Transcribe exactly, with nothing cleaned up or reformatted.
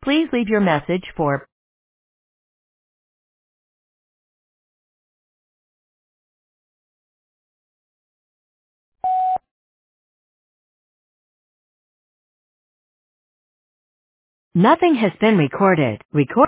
Please leave your message for nothing has been recorded. Record